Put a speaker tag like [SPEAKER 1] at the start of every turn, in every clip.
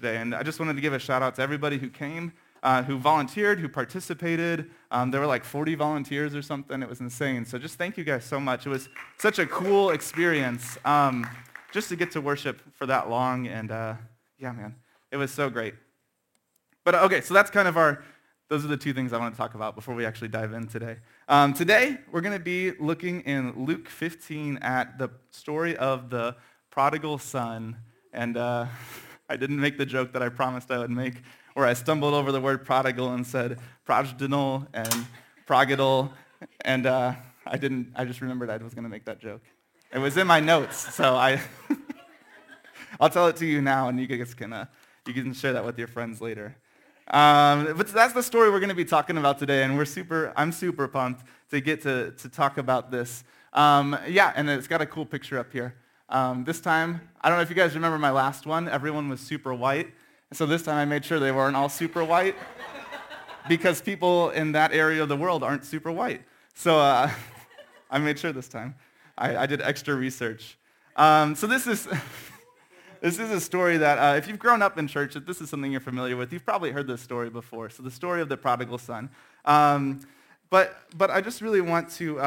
[SPEAKER 1] today. And I just wanted to give a shout out to everybody who came, who volunteered, who participated. There were like 40 volunteers or something. It was insane. So just thank you guys so much. It was such a cool experience just to get to worship for that long. And yeah, man, it was so great. But okay, so that's kind of those are the two things I want to talk about before we actually dive in today. Today, we're going to be looking in Luke 15 at the story of the prodigal son. And I didn't make the joke that I promised I would make, where I stumbled over the word prodigal and said prodigal and prodigal, and I just remembered I was going to make that joke. It was in my notes, so I'll tell it to you now, and you guys can share that with your friends later. But that's the story we're going to be talking about today, and I'm super pumped to get to talk about this. Yeah, and it's got a cool picture up here. This time, I don't know if you guys remember my last one. Everyone was super white. And so this time I made sure they weren't all super white because people in that area of the world aren't super white. So I made sure this time. I did extra research. So this is a story that if you've grown up in church, if this is something you're familiar with, you've probably heard this story before. So the story of the prodigal son. But I just really want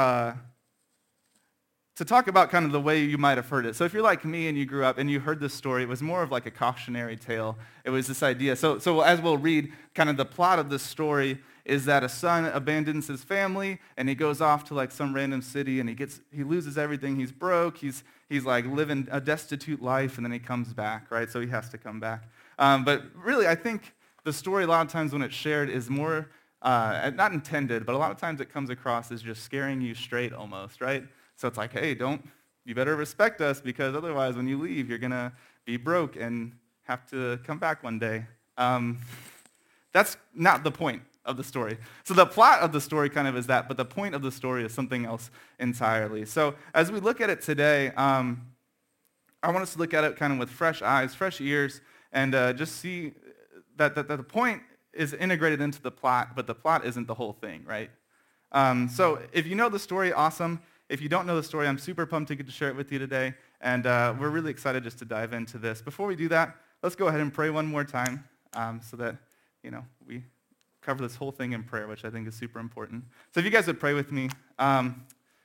[SPEAKER 1] to talk about kind of the way you might have heard it. So if you're like me and you grew up and you heard this story, it was more of like a cautionary tale. It was this idea. So as we'll read, kind of the plot of this story is that a son abandons his family and he goes off to like some random city and he loses everything. He's broke. He's like living a destitute life, and then he comes back, right? So he has to come back. But really, I think the story a lot of times when it's shared is more not intended, but a lot of times it comes across as just scaring you straight almost, right? So it's like, hey, you better respect us, because otherwise when you leave, you're going to be broke and have to come back one day. That's not the point of the story. So the plot of the story kind of is that, but the point of the story is something else entirely. So as we look at it today, I want us to look at it kind of with fresh eyes, fresh ears, and just see that the point is integrated into the plot, but the plot isn't the whole thing, right? So if you know the story, awesome. If you don't know the story, I'm super pumped to get to share it with you today, and we're really excited just to dive into this. Before we do that, let's go ahead and pray one more time so that, we cover this whole thing in prayer, which I think is super important. So if you guys would pray with me. God,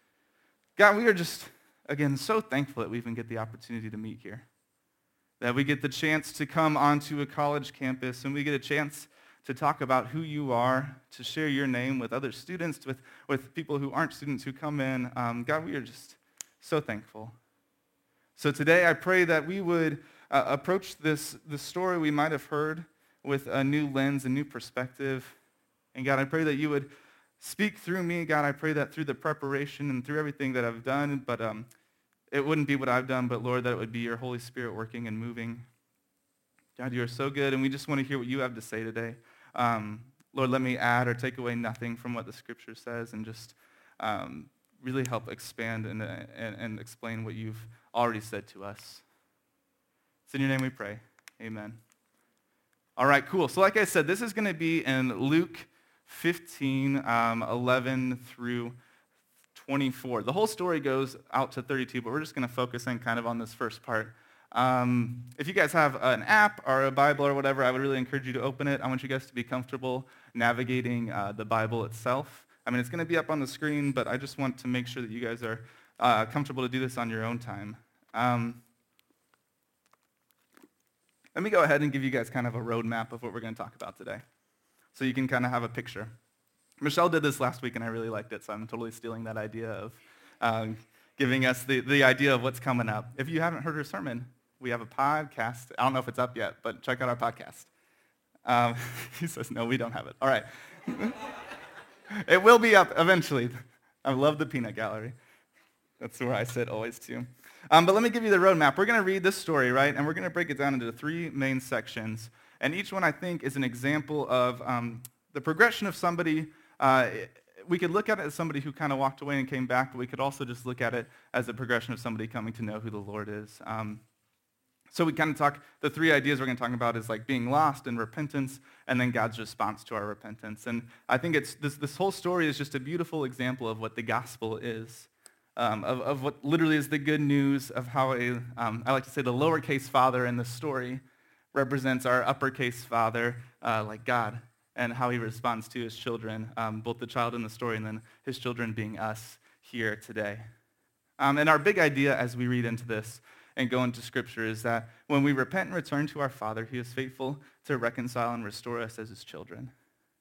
[SPEAKER 1] we are just, again, so thankful that we even get the opportunity to meet here, that we get the chance to come onto a college campus, and we get a chance to talk about who you are, to share your name with other students, with people who aren't students who come in. God, we are just so thankful. So today I pray that we would approach the story we might have heard with a new lens, a new perspective. And God, I pray that you would speak through me. God, I pray that through the preparation and through everything that I've done, but it wouldn't be what I've done, but Lord, that it would be your Holy Spirit working and moving. God, you are so good, and we just want to hear what you have to say today. Lord, let me add or take away nothing from what the Scripture says, and just really help expand and explain what you've already said to us. It's in your name we pray. Amen. All right, cool. So like I said, this is going to be in Luke 15, 11 through 24. The whole story goes out to 32, but we're just going to focus in kind of on this first part. If you guys have an app or a Bible or whatever, I would really encourage you to open it. I want you guys to be comfortable navigating the Bible itself. I mean, it's going to be up on the screen, but I just want to make sure that you guys are comfortable to do this on your own time. Let me go ahead and give you guys kind of a roadmap of what we're going to talk about today, so you can kind of have a picture. Michelle did this last week, and I really liked it, so I'm totally stealing that idea of giving us the idea of what's coming up. If you haven't heard her sermon, we have a podcast. I don't know if it's up yet, but check out our podcast. He says, no, we don't have it. All right. It will be up eventually. I love the peanut gallery. That's where I sit always, too. But let me give you the roadmap. We're going to read this story, right? And we're going to break it down into 3 main sections. And each one, I think, is an example of the progression of somebody. We could look at it as somebody who kind of walked away and came back, but we could also just look at it as a progression of somebody coming to know who the Lord is. So we kind of talk, the 3 ideas we're going to talk about is like being lost and repentance, and then God's response to our repentance. And I think it's this whole story is just a beautiful example of what the gospel is. Of what literally is the good news of how I like to say the lowercase father in the story represents our uppercase Father, like God, and how he responds to his children, both the child in the story and then his children being us here today. And our big idea as we read into this and go into Scripture is that when we repent and return to our Father, he is faithful to reconcile and restore us as his children.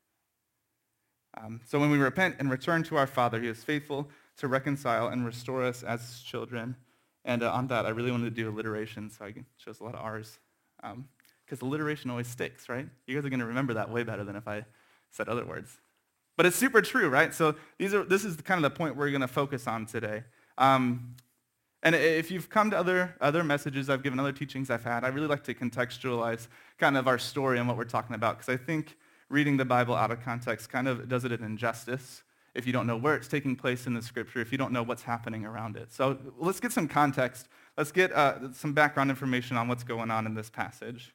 [SPEAKER 1] So when we repent and return to our Father, he is faithful to reconcile and restore us as his children. And on that, I really wanted to do alliteration, so I can show us a lot of R's. Because alliteration always sticks, right? You guys are going to remember that way better than if I said other words. But it's super true, right? So this is kind of the point we're going to focus on today. And if you've come to other messages I've given, other teachings I've had, I really like to contextualize kind of our story and what we're talking about, because I think reading the Bible out of context kind of does it an injustice if you don't know where it's taking place in the Scripture, if you don't know what's happening around it. So let's get some context. Let's get some background information on what's going on in this passage.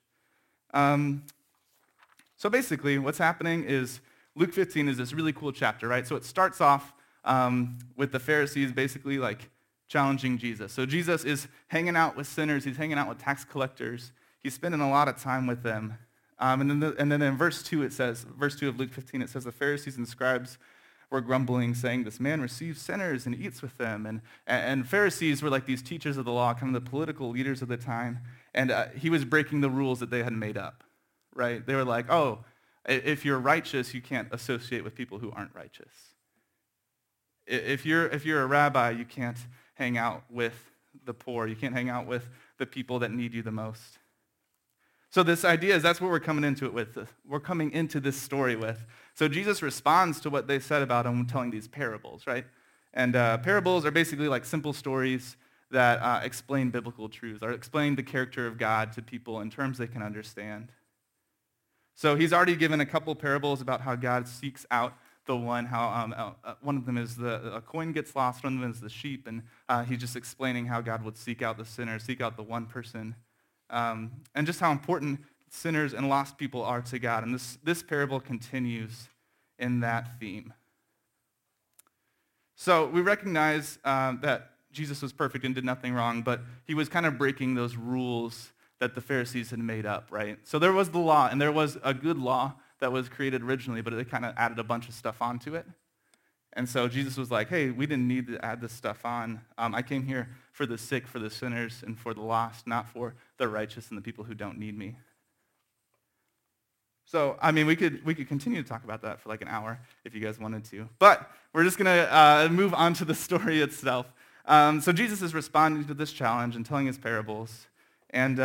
[SPEAKER 1] So basically, what's happening is Luke 15 is this really cool chapter, right? So it starts off with the Pharisees basically like challenging Jesus. So Jesus is hanging out with sinners. He's hanging out with tax collectors. He's spending a lot of time with them. And then in verse 2 of Luke 15, it says the Pharisees and scribes were grumbling, saying, this man receives sinners and eats with them. And Pharisees were like these teachers of the law, kind of the political leaders of the time. And he was breaking the rules that they had made up, right? They were like, oh, if you're righteous, you can't associate with people who aren't righteous. If you're a rabbi, you can't hang out with the poor. You can't hang out with the people that need you the most. So this idea is that's what we're coming into it with. We're coming into this story with. So Jesus responds to what they said about him telling these parables, right? And parables are basically like simple stories that explain biblical truths or explain the character of God to people in terms they can understand. So he's already given a couple parables about how God seeks out the one, how one of them is a coin gets lost, one of them is the sheep, and he's just explaining how God would seek out the sinner, seek out the one person. And just how important sinners and lost people are to God. And this parable continues in that theme. So we recognize that Jesus was perfect and did nothing wrong, but he was kind of breaking those rules that the Pharisees had made up, right? So there was the law, and there was a good law that was created originally, but it kind of added a bunch of stuff onto it. And so Jesus was like, hey, we didn't need to add this stuff on. I came here for the sick, for the sinners, and for the lost, not for the righteous and the people who don't need me. So, I mean, we could continue to talk about that for like an hour if you guys wanted to. But we're just going to move on to the story itself. So Jesus is responding to this challenge and telling his parables. And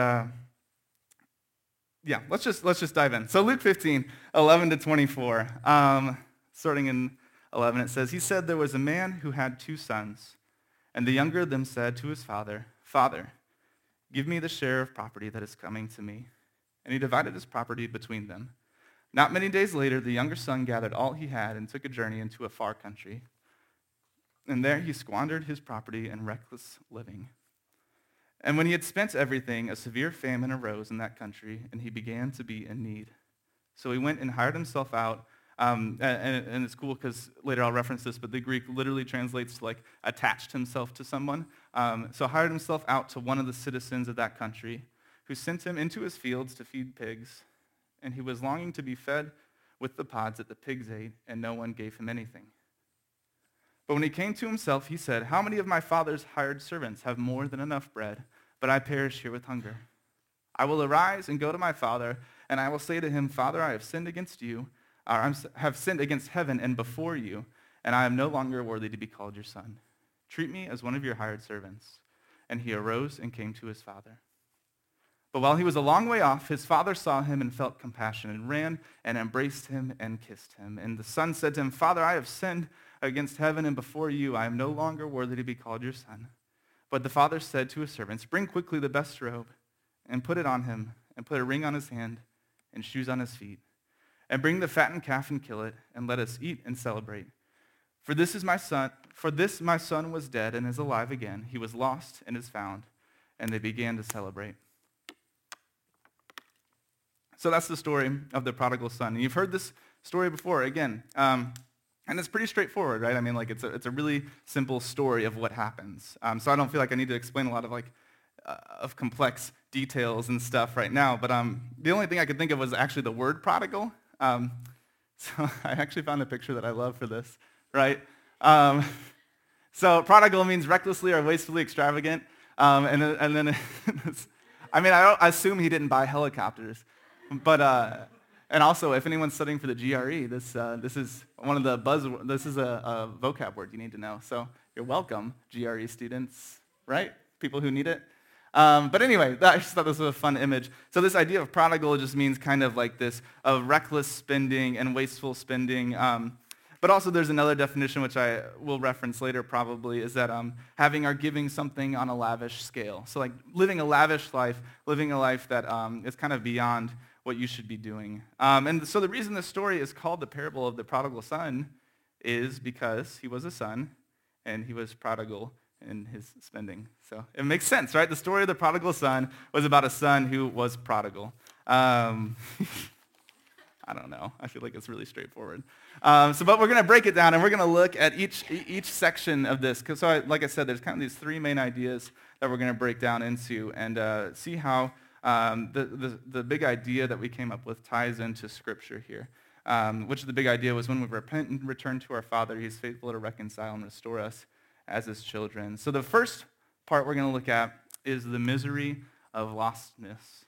[SPEAKER 1] let's just dive in. So Luke 15, 11 to 24, starting in 11, it says, he said there was a man who had 2 sons, and the younger of them said to his father, Father, give me the share of property that is coming to me. And he divided his property between them. Not many days later, the younger son gathered all he had and took a journey into a far country. And there he squandered his property in reckless living. And when he had spent everything, a severe famine arose in that country, and he began to be in need. So he went and hired himself out. And it's cool because later I'll reference this, but the Greek literally translates to like attached himself to someone. So hired himself out to one of the citizens of that country, who sent him into his fields to feed pigs. And he was longing to be fed with the pods that the pigs ate, and no one gave him anything. But when he came to himself, he said, how many of my father's hired servants have more than enough bread, but I perish here with hunger? I will arise and go to my father, and I will say to him, Father, I have sinned against you, have sinned against heaven and before you, and I am no longer worthy to be called your son. Treat me as one of your hired servants. And he arose and came to his father. But while he was a long way off, his father saw him and felt compassion and ran and embraced him and kissed him. And the son said to him, Father, I have sinned against heaven and before you. I am no longer worthy to be called your son. But the father said to his servants, bring quickly the best robe and put it on him, and put a ring on his hand and shoes on his feet. And bring the fattened calf and kill it, and let us eat and celebrate. For this my son was dead and is alive again. He was lost and is found. And they began to celebrate. So that's the story of the prodigal son. And you've heard this story before, again. And it's pretty straightforward, right? I mean, like it's a really simple story of what happens. So I don't feel like I need to explain a lot of of complex details and stuff right now, but the only thing I could think of was actually the word prodigal. So I actually found a picture that I love for this, right? Um, so prodigal means recklessly or wastefully extravagant. And then I assume he didn't buy helicopters. But, and also, if anyone's studying for the GRE, this is one of the this is a vocab word you need to know. So you're welcome, GRE students, right? People who need it. But anyway, I just thought this was a fun image. So this idea of prodigal just means kind of like this of reckless spending and wasteful spending. But also there's another definition, which I will reference later probably, is that having or giving something on a lavish scale. So like living a lavish life, living a life that is kind of beyond what you should be doing. And so the reason this story is called the parable of the prodigal son is because he was a son and he was prodigal in his spending. So it makes sense, right? The story of the prodigal son was about a son who was prodigal. I don't know. I feel like it's really straightforward. But we're going to break it down, and we're going to look at each section of this. So like I said, there's kind of these three main ideas that we're going to break down into and see how the big idea that we came up with ties into Scripture here, which the big idea was when we repent and return to our Father, He's faithful to reconcile and restore us as His children. So the first part we're going to look at is the misery of lostness.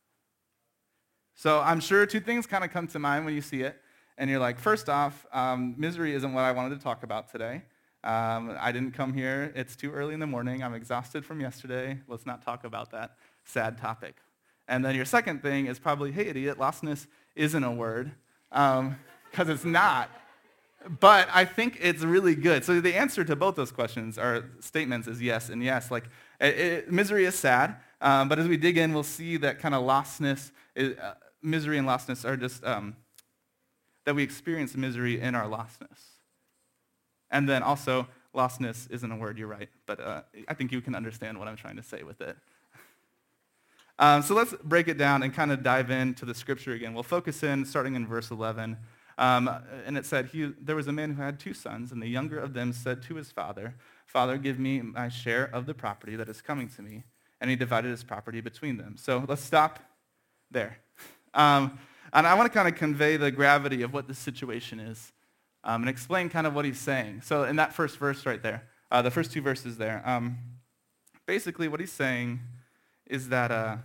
[SPEAKER 1] So I'm sure two things kind of come to mind when you see it. And you're like, first off, misery isn't what I wanted to talk about today. I didn't come here. It's too early in the morning. I'm exhausted from yesterday. Let's not talk about that sad topic. And then your second thing is probably, hey, idiot, lostness isn't a word, because it's not. But I think it's really good. So the answer to both those questions or statements is yes and yes. Like, misery is sad, but as we dig in, we'll see that kind of lostness, misery and lostness are just, that we experience misery in our lostness. And then also, lostness isn't a word, you're right, but I think you can understand what I'm trying to say with it. So let's break it down and kind of dive into the Scripture again. We'll focus in, starting in verse 11. And it said, there was a man who had two sons, and the younger of them said to his father, Father, give me my share of the property that is coming to me. And he divided his property between them. So let's stop there. And I want to kind of convey the gravity of what this situation is and explain kind of what he's saying. So in that first verse right there, the first two verses there, basically what he's saying is that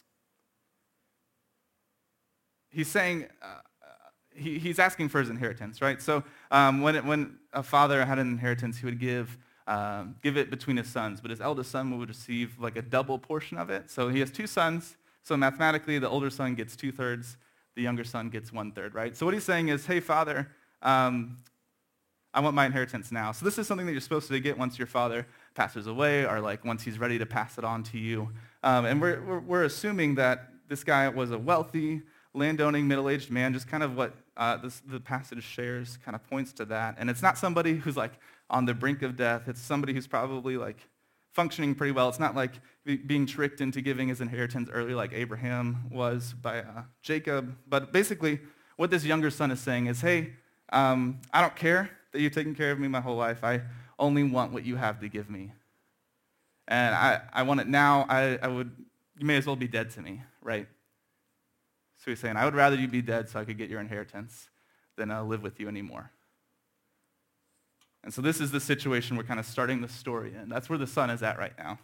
[SPEAKER 1] he's saying... He's asking for his inheritance, right? So when a father had an inheritance, he would give it between his sons, but his eldest son would receive like a double portion of it. So he has two sons, so mathematically the older son gets 2/3, the younger son gets 1/3, right? So what he's saying is, hey, Father, I want my inheritance now. So this is something that you're supposed to get once your father passes away or like once he's ready to pass it on to you. And we're assuming that this guy was a wealthy, landowning, middle-aged man, just kind of what the passage shares kind of points to that. And it's not somebody who's like on the brink of death. It's somebody who's probably like functioning pretty well. It's not like being tricked into giving his inheritance early like Abraham was by Jacob. But basically what this younger son is saying is, hey, I don't care that you've taken care of me my whole life. I only want what you have to give me. And I want it now. You may as well be dead to me, right? So he's saying, I would rather you be dead so I could get your inheritance than live with you anymore. And so this is the situation we're kind of starting the story in. That's where the son is at right now.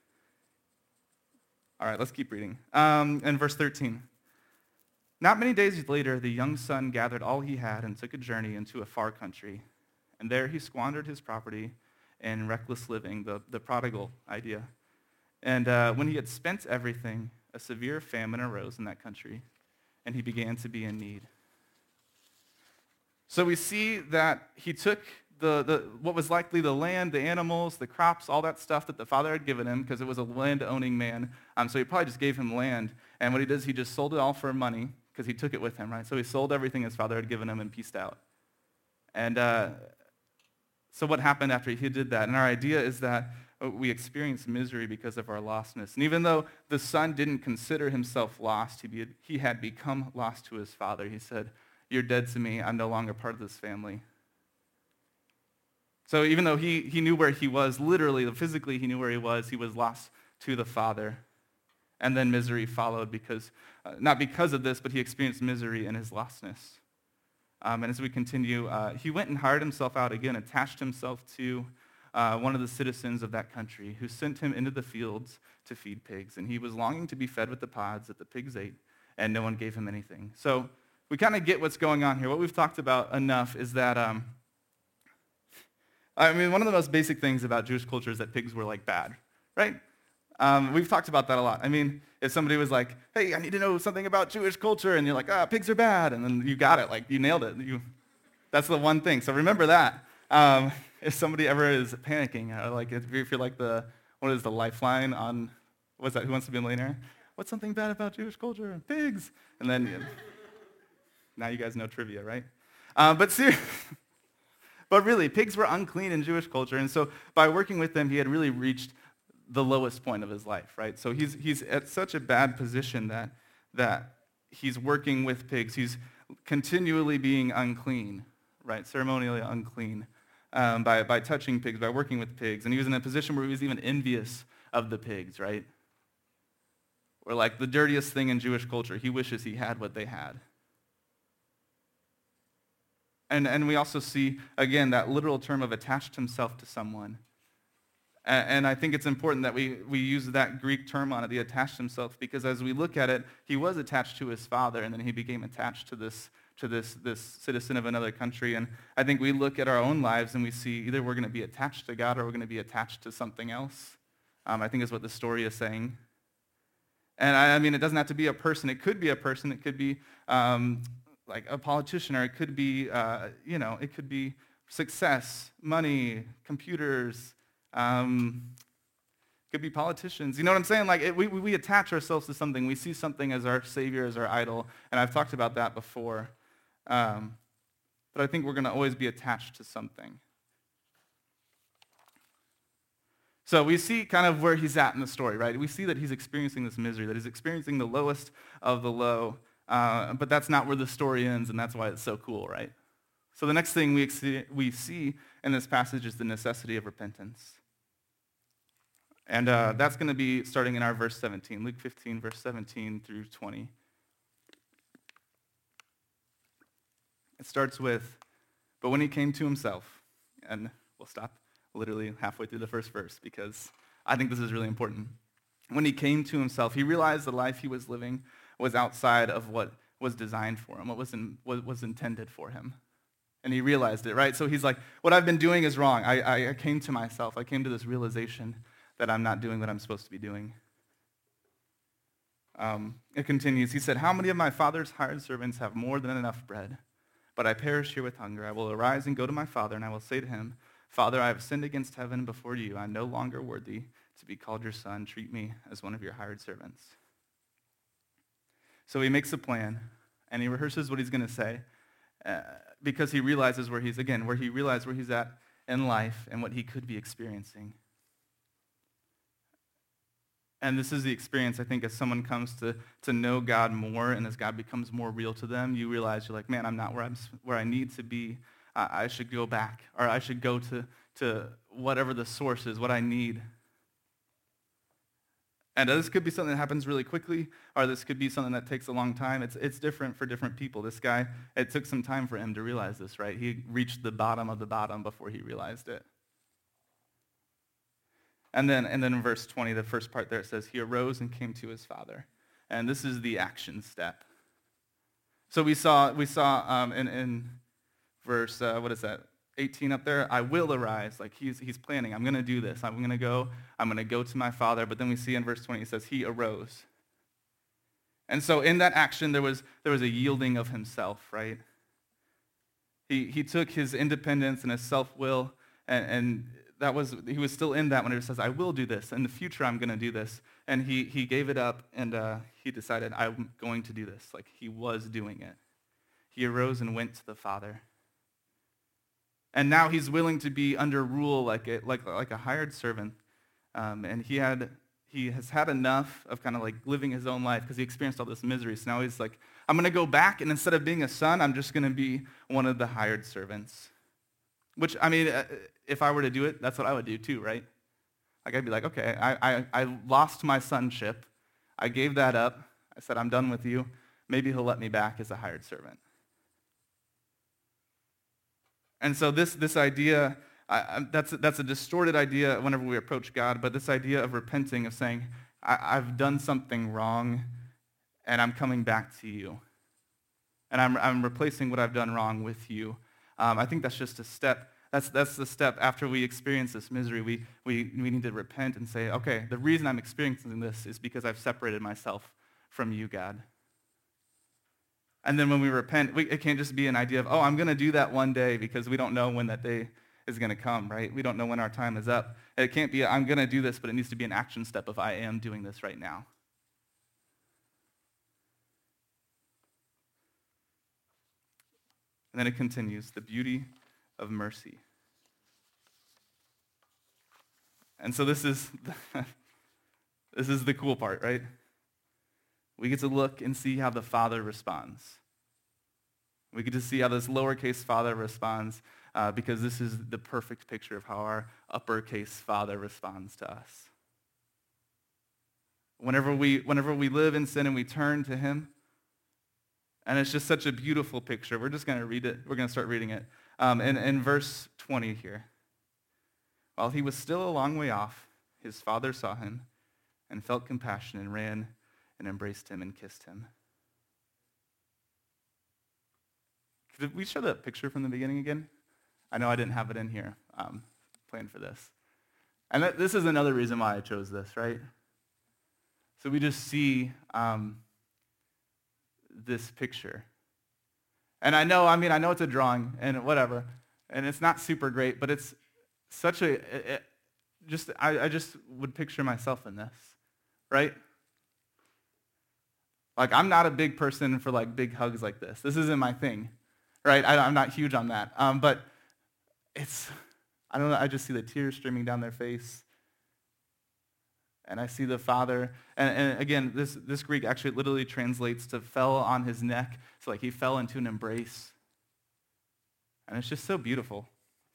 [SPEAKER 1] All right, let's keep reading. In verse 13. Not many days later, the young son gathered all he had and took a journey into a far country. And there he squandered his property in reckless living, the prodigal idea. And when he had spent everything, a severe famine arose in that country, and he began to be in need. So we see that he took what was likely the land, the animals, the crops, all that stuff that the father had given him, because it was a land-owning man. So he probably just gave him land. And what he does, he just sold it all for money, because he took it with him, right? So he sold everything his father had given him and pieced out. And so what happened after he did that? And our idea is that we experience misery because of our lostness. And even though the son didn't consider himself lost, he had become lost to his father. He said, you're dead to me. I'm no longer part of this family. So even though he knew where he was, literally, physically he knew where he was lost to the father. And then misery followed because, not because of this, but he experienced misery in his lostness. And as we continue, he went and hired himself out again, attached himself to one of the citizens of that country who sent him into the fields to feed pigs. And he was longing to be fed with the pods that the pigs ate, and no one gave him anything. So we kind of get what's going on here. What we've talked about enough is that, one of the most basic things about Jewish culture is that pigs were like bad, right? We've talked about that a lot. I mean, if somebody was like, hey, I need to know something about Jewish culture, and you're like, pigs are bad, and then you got it, like you nailed it. That's the one thing. So remember that. If somebody ever is panicking, like if you're like the Lifeline on, what's that, Who Wants to Be a Millionaire? What's something bad about Jewish culture? Pigs. And then, now you guys know trivia, right? But really, pigs were unclean in Jewish culture, and so by working with them, he had really reached the lowest point of his life, right? So he's at such a bad position that he's working with pigs. He's continually being unclean, right? Ceremonially unclean by touching pigs, by working with pigs. And he was in a position where he was even envious of the pigs, right? Or like the dirtiest thing in Jewish culture, he wishes he had what they had. And we also see, again, that literal term of attached himself to someone. And I think it's important that we use that Greek term on it, the attached himself, because as we look at it, he was attached to his father, and then he became attached to this citizen of another country. And I think we look at our own lives and we see either we're going to be attached to God or we're going to be attached to something else. I think is what the story is saying. And it doesn't have to be a person. It could be a person. It could be like a politician, or it could be, it could be success, money, computers. Could be politicians. You know what I'm saying? Like we attach ourselves to something. We see something as our savior, as our idol. And I've talked about that before. But I think we're going to always be attached to something. So we see kind of where he's at in the story, right? We see that he's experiencing this misery, that he's experiencing the lowest of the low. But that's not where the story ends, and that's why it's so cool, right? So the next thing we see in this passage is the necessity of repentance. And that's going to be starting in our verse 17, Luke 15, verse 17 through 20. It starts with, but when he came to himself, and we'll stop literally halfway through the first verse because I think this is really important. When he came to himself, he realized the life he was living was outside of what was designed for him, what was intended for him. And he realized it, right? So he's like, what I've been doing is wrong. I came to myself. I came to this realization that I'm not doing what I'm supposed to be doing. It continues. He said, how many of my father's hired servants have more than enough bread? But I perish here with hunger. I will arise and go to my father, and I will say to him, Father, I have sinned against heaven and before you. I'm no longer worthy to be called your son. Treat me as one of your hired servants. So he makes a plan, and he rehearses what he's going to say because he realizes where he's at in life and what he could be experiencing. And this is the experience, I think, as someone comes to know God more and as God becomes more real to them, you realize you're like, man, I'm not where I need to be. I should go back, or I should go to whatever the source is, what I need. And this could be something that happens really quickly, or this could be something that takes a long time. It's different for different people. This guy, it took some time for him to realize this, right? He reached the bottom of the bottom before he realized it. And then in verse 20, the first part there, it says, he arose and came to his father. And this is the action step. So we saw in verse, 18 up there, I will arise. Like he's planning, I'm going to do this. I'm going to go to my father. But then we see in verse 20, it says, he arose. And so in that action, there was a yielding of himself, right? He took his independence and his self-will, and he was still in that when it says, I will do this. In the future, I'm going to do this. And he gave it up, and he decided, I'm going to do this. Like he was doing it. He arose and went to the Father. And now he's willing to be under rule like a hired servant. And he has had enough of kind of like living his own life because he experienced all this misery. So now he's like, I'm going to go back, and instead of being a son, I'm just going to be one of the hired servants. Which, if I were to do it, that's what I would do too, right? Like I'd be like, okay, I lost my sonship. I gave that up. I said, I'm done with you. Maybe he'll let me back as a hired servant. And so this idea, that's a distorted idea whenever we approach God, but this idea of repenting, of saying, I've done something wrong, and I'm coming back to you. And I'm replacing what I've done wrong with you. I think that's just a step. That's the step after we experience this misery. We need to repent and say, okay, the reason I'm experiencing this is because I've separated myself from you, God. And then when we repent, it can't just be an idea of, I'm going to do that one day, because we don't know when that day is going to come, right? We don't know when our time is up. It can't be, I'm going to do this, but it needs to be an action step of, I am doing this right now. And then it continues, the beauty of mercy. And so this is the cool part, right? We get to look and see how the Father responds. We get to see how this lowercase Father responds, because this is the perfect picture of how our uppercase Father responds to us. Whenever we live in sin and we turn to him, and it's just such a beautiful picture. We're just going to read it. We're going to start reading it. In verse 20 here. While he was still a long way off, his father saw him and felt compassion and ran and embraced him and kissed him. Could we show that picture from the beginning again? I know I didn't have it in here, planned for this. And this is another reason why I chose this, right? So we just see this picture. And I know it's a drawing and whatever, and it's not super great, but it's such I just would picture myself in this, right? Like, I'm not a big person for like big hugs like this. This isn't my thing, right? I'm not huge on that. But I don't know, I just see the tears streaming down their face. And I see the Father, and again, this Greek actually literally translates to fell on his neck. So like he fell into an embrace. And it's just so beautiful.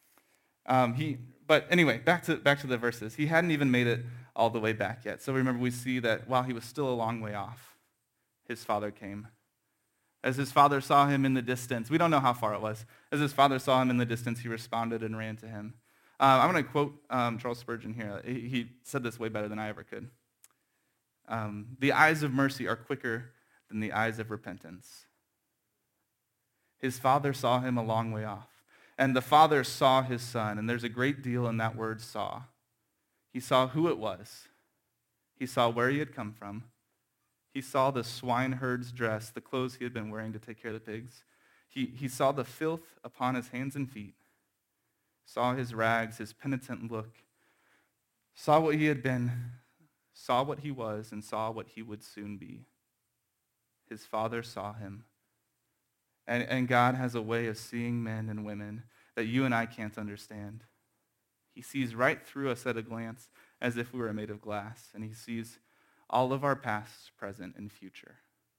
[SPEAKER 1] But anyway, back to the verses. He hadn't even made it all the way back yet. So remember, we see that while he was still a long way off, his father came. As his father saw him in the distance, we don't know how far it was. As his father saw him in the distance, he responded and ran to him. I'm going to quote Charles Spurgeon here. He said this way better than I ever could. The eyes of mercy are quicker than the eyes of repentance. His father saw him a long way off. And the father saw his son, and there's a great deal in that word saw. He saw who it was. He saw where he had come from. He saw the swineherd's dress, the clothes he had been wearing to take care of the pigs. He saw the filth upon his hands and feet, saw his rags, his penitent look, saw what he had been, saw what he was, and saw what he would soon be. His father saw him. And God has a way of seeing men and women that you and I can't understand. He sees right through us at a glance as if we were made of glass, and he sees all of our past, present, and future.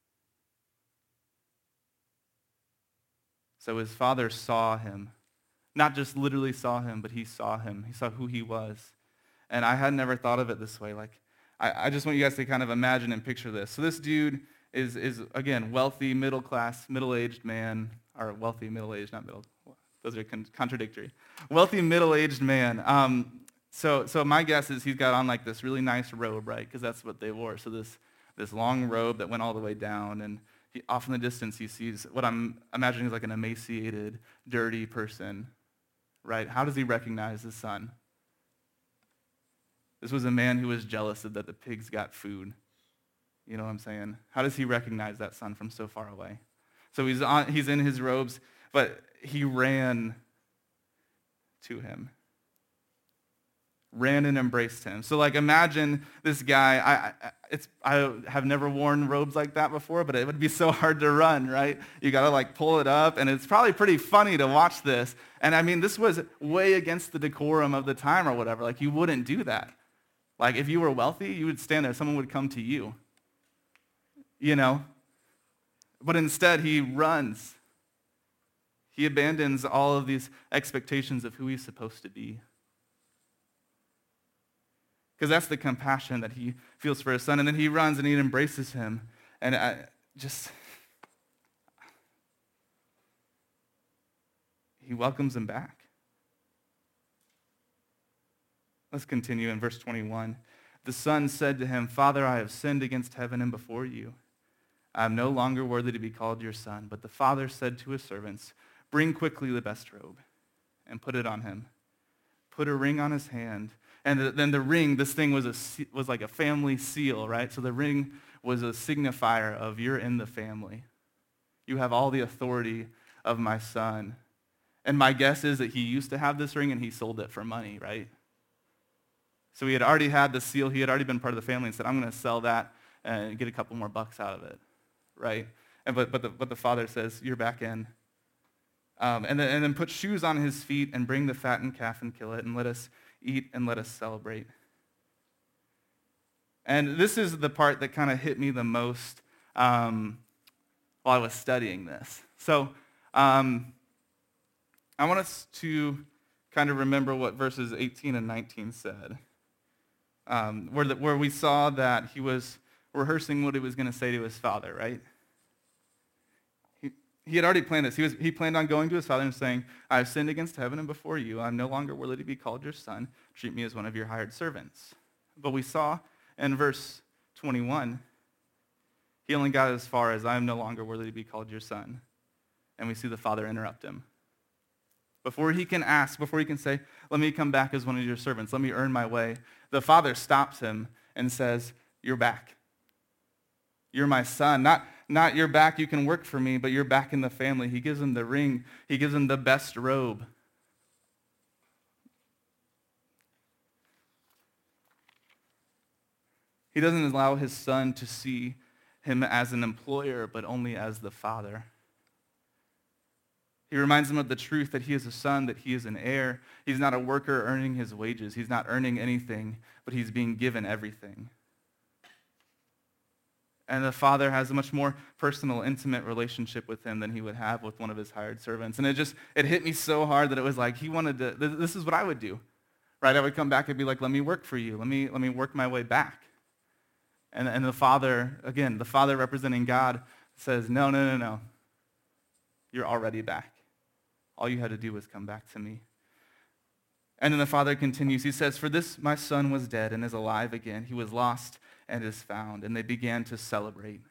[SPEAKER 1] So his father saw him. Not just literally saw him, but he saw him. He saw who he was. And I had never thought of it this way. Like, I just want you guys to kind of imagine and picture this. So this dude is again, wealthy, middle class, middle-aged man, or wealthy, middle-aged, not middle. Those are contradictory. Wealthy, middle-aged man. So my guess is he's got on like this really nice robe, right? Because that's what they wore. So this long robe that went all the way down, and off in the distance he sees what I'm imagining is like an emaciated, dirty person, right? How does he recognize his son? This was a man who was jealous that the pigs got food. You know what I'm saying? How does he recognize that son from so far away? So he's in his robes, but he ran to him. Ran and embraced him. So like imagine this guy, I have never worn robes like that before, but it would be so hard to run, right? You got to like pull it up, and it's probably pretty funny to watch this. And I mean, this was way against the decorum of the time or whatever. Like you wouldn't do that. Like if you were wealthy, you would stand there, someone would come to you. You know? But instead, he runs. He abandons all of these expectations of who he's supposed to be. because that's the compassion that he feels for his son. And then he runs and he embraces him. And he welcomes him back. Let's continue in verse 21. The son said to him, "Father, I have sinned against heaven and before you. I am no longer worthy to be called your son." But the father said to his servants, "Bring quickly the best robe and put it on him. Put a ring on his hand." And then the ring, this thing was like a family seal, right? So the ring was a signifier of you're in the family. You have all the authority of my son. And my guess is that he used to have this ring and he sold it for money, right? So he had already had the seal. He had already been part of the family and said, "I'm going to sell that and get a couple more bucks out of it," right? But the father says, "You're back in." And then put shoes on his feet and bring the fattened calf and kill it, and let us eat and let us celebrate. And this is the part that kind of hit me the most while I was studying this. So I want us to kind of remember what verses 18 and 19 said, where we saw that he was rehearsing what he was going to say to his father, right? He had already planned this. He planned on going to his father and saying, "I have sinned against heaven and before you. I'm no longer worthy to be called your son. Treat me as one of your hired servants." But we saw in verse 21, he only got as far as, "I am no longer worthy to be called your son." And we see the father interrupt him. Before he can ask, before he can say, "Let me come back as one of your servants, let me earn my way," the father stops him and says, "You're back. You're my son. Not you're back, you can work for me, but you're back in the family." He gives him the ring. He gives him the best robe. He doesn't allow his son to see him as an employer, but only as the father. He reminds him of the truth that he is a son, that he is an heir. He's not a worker earning his wages. He's not earning anything, but he's being given everything. And the father has a much more personal, intimate relationship with him than he would have with one of his hired servants. And it hit me so hard that it was like he wanted to, this is what I would do, right? I would come back and be like, "Let me work for you. Let me work my way back." And the father, again, the father representing God says, No. You're already back. All you had to do was come back to me. And then the father continues. He says, "For this my son was dead and is alive again. He was lost and is found." And they began to celebrate.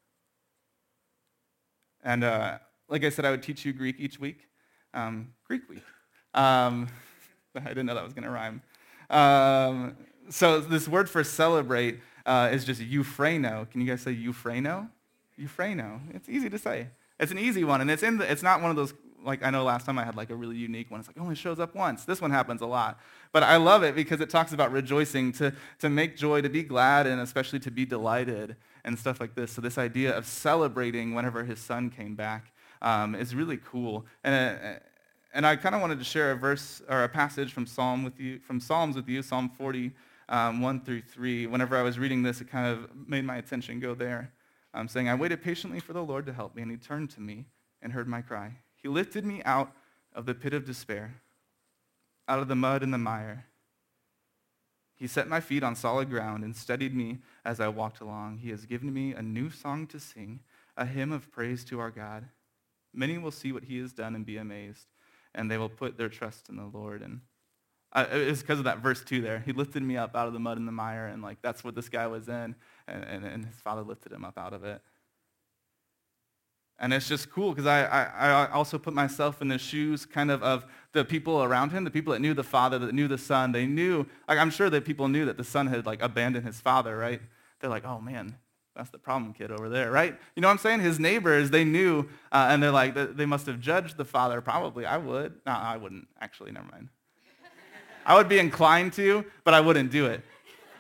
[SPEAKER 1] And like I said, I would teach you Greek each week. Greek week. I didn't know that was going to rhyme. So this word for celebrate is just euphreno. Can you guys say euphreno? Euphreno. It's easy to say. It's an easy one, and it's not one of those, like I know last time I had like a really unique one. It's like, it only shows up once. This one happens a lot. But I love it because it talks about rejoicing, to make joy, to be glad, and especially to be delighted and stuff like this. So this idea of celebrating whenever his son came back is really cool. And I kind of wanted to share a verse or a passage from Psalms with you, Psalm 40, 1 through 3. Whenever I was reading this, it kind of made my attention go there. Saying, "I waited patiently for the Lord to help me, and he turned to me and heard my cry. He lifted me out of the pit of despair, out of the mud and the mire. He set my feet on solid ground and steadied me as I walked along. He has given me a new song to sing, a hymn of praise to our God. Many will see what he has done and be amazed, and they will put their trust in the Lord." And it's because of that verse 2 there. He lifted me up out of the mud and the mire, and like that's what this guy was in, and his father lifted him up out of it. And it's just cool because I also put myself in the shoes kind of the people around him, the people that knew the father, that knew the son. They knew, like I'm sure that people knew that the son had like abandoned his father, right? They're like, "Oh man, that's the problem kid over there," right? You know what I'm saying? His neighbors, they knew, and they're like, they must have judged the father. Probably, I would. No, I wouldn't. Actually, never mind. I would be inclined to, but I wouldn't do it.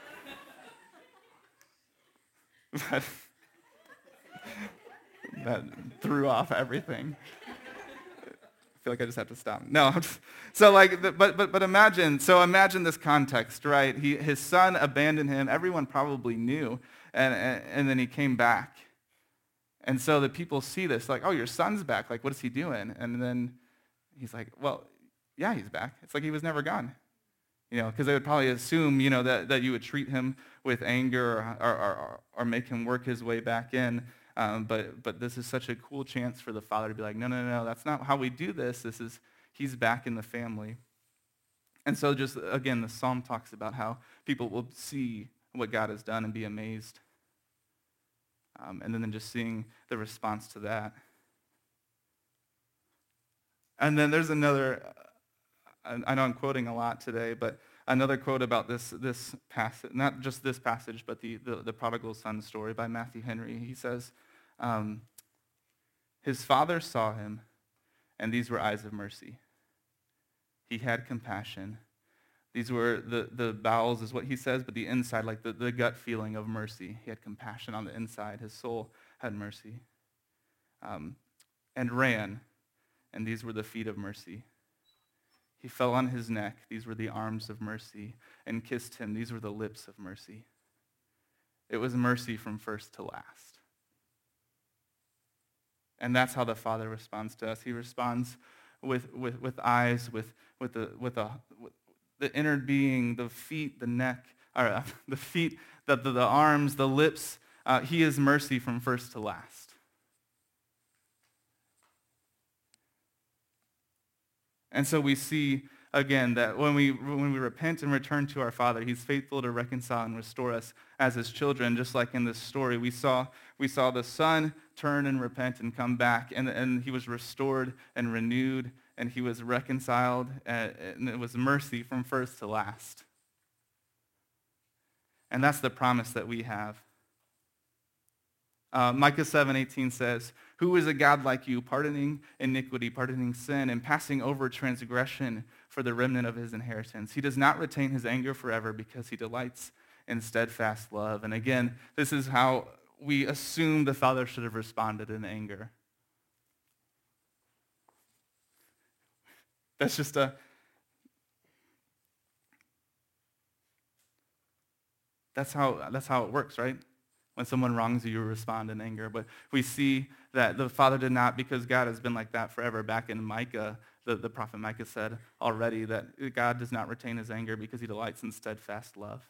[SPEAKER 1] That threw off everything. I feel like I just have to stop. No, so like, but imagine this context, right? His son abandoned him. Everyone probably knew, and then he came back. And so the people see this, like, "Oh, your son's back. Like, what is he doing?" And then he's like, "Well, yeah, he's back. It's like he was never gone. Because they would probably assume, that you would treat him with anger or make him work his way back in. But this is such a cool chance for the father to be like, no, no, no, that's not how we do this. He's back in the family. And so just, again, the psalm talks about how people will see what God has done and be amazed. And then just seeing the response to that. And then there's another, I know I'm quoting a lot today, but another quote about this passage, not just this passage, but the prodigal son story by Matthew Henry. He says, his father saw him, and these were eyes of mercy. He had compassion. These were the bowels is what he says, but the inside, like the gut feeling of mercy. He had compassion on the inside. His soul had mercy. And ran, and these were the feet of mercy. He fell on his neck. These were the arms of mercy. And kissed him. These were the lips of mercy. It was mercy from first to last. And that's how the Father responds to us. He responds with eyes, with the inner being, the feet, the neck, or the feet, the arms, the lips. He is mercy from first to last. And so we see, again, that when we repent and return to our Father, he's faithful to reconcile and restore us as his children. Just like in this story, we saw the son turn and repent and come back, and he was restored and renewed, and he was reconciled, and it was mercy from first to last. And that's the promise that we have. Micah 7:18 says, "Who is a God like you, pardoning iniquity, pardoning sin, and passing over transgression for the remnant of his inheritance? He does not retain his anger forever because he delights in steadfast love." And again, this is how we assume the Father should have responded in anger. That's just that's how it works, right? When someone wrongs you, you respond in anger. But we see that the Father did not, because God has been like that forever. Back in Micah, the prophet Micah said already that God does not retain his anger because he delights in steadfast love.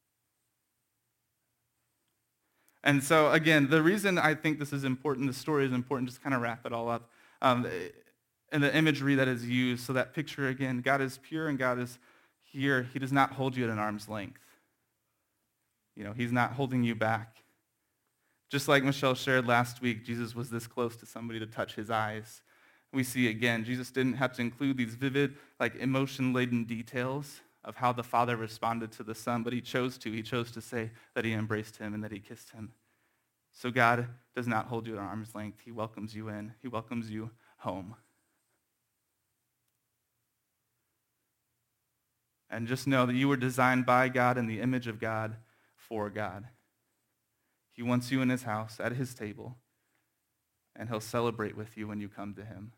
[SPEAKER 1] And so, again, the reason I think this is important, the story is important, just kind of wrap it all up, and the imagery that is used. So that picture, again, God is pure and God is here. He does not hold you at an arm's length. He's not holding you back. Just like Michelle shared last week, Jesus was this close to somebody to touch his eyes. We see again, Jesus didn't have to include these vivid, emotion-laden details of how the Father responded to the Son, but he chose to. He chose to say that he embraced him and that he kissed him. So God does not hold you at arm's length. He welcomes you in. He welcomes you home. And just know that you were designed by God in the image of God for God. He wants you in his house, at his table, and he'll celebrate with you when you come to him.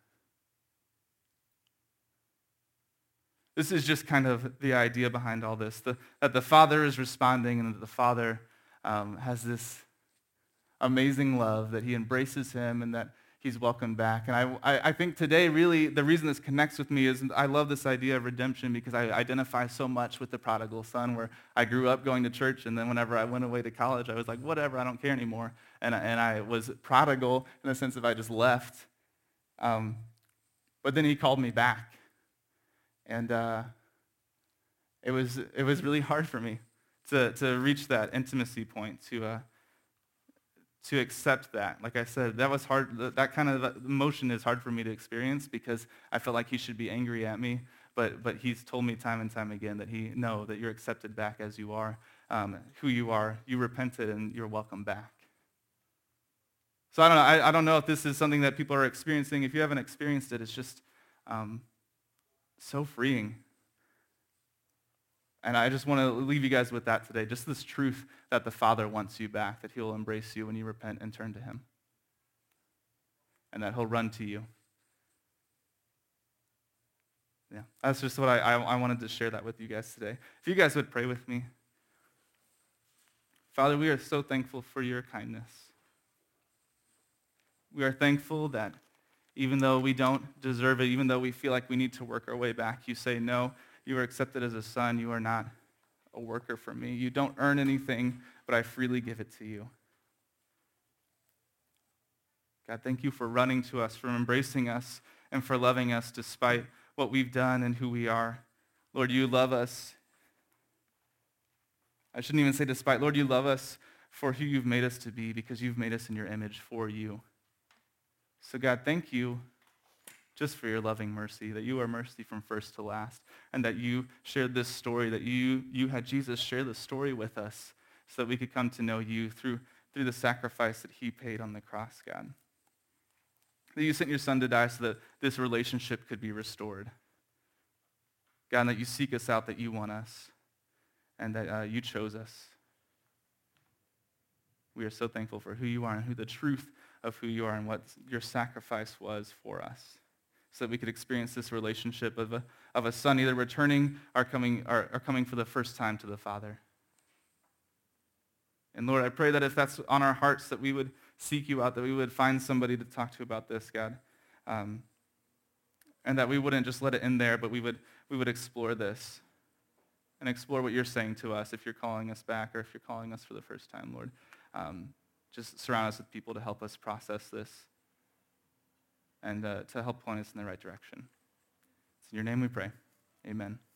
[SPEAKER 1] This is just kind of the idea behind all this, that the Father is responding and that the Father has this amazing love, that he embraces him and that he's welcomed back. And I think today, really, the reason this connects with me is I love this idea of redemption because I identify so much with the prodigal son, where I grew up going to church, and then whenever I went away to college, I was like, whatever, I don't care anymore. And I was prodigal in the sense of I just left. But then he called me back. And it was really hard for me to reach that intimacy point, to accept that. Like I said, that was hard. That kind of emotion is hard for me to experience because I felt like he should be angry at me. But he's told me time and time again that that you're accepted back as you are, who you are. You repented and you're welcome back. So I don't know. I don't know if this is something that people are experiencing. If you haven't experienced it, it's just so freeing. And I just want to leave you guys with that today, just this truth that the Father wants you back, that he'll embrace you when you repent and turn to him, and that he'll run to you. Yeah, that's just what I wanted to share that with you guys today. If you guys would pray with me. Father, we are so thankful for your kindness. We are thankful that even though we don't deserve it, even though we feel like we need to work our way back, you say, no, You are accepted as a son. You are not a worker for me. You don't earn anything, but I freely give it to you. God, thank you for running to us, for embracing us, and for loving us despite what we've done and who we are. Lord, you love us. I shouldn't even say despite. Lord, you love us for who you've made us to be because you've made us in your image for you. So God, thank you just for your loving mercy, that you are mercy from first to last, and that you shared this story, that you had Jesus share this story with us so that we could come to know you through the sacrifice that he paid on the cross, God. That you sent your son to die so that this relationship could be restored. God, and that you seek us out, that you want us, and that you chose us. We are so thankful for who you are and who the truth of who you are and what your sacrifice was for us, so that we could experience this relationship of a son either returning or coming for the first time to the Father. And Lord, I pray that if that's on our hearts, that we would seek you out, that we would find somebody to talk to about this, God, and that we wouldn't just let it in there, but we would explore this and explore what you're saying to us if you're calling us back or if you're calling us for the first time, Lord. Just surround us with people to help us process this and to help point us in the right direction. It's in your name we pray. Amen.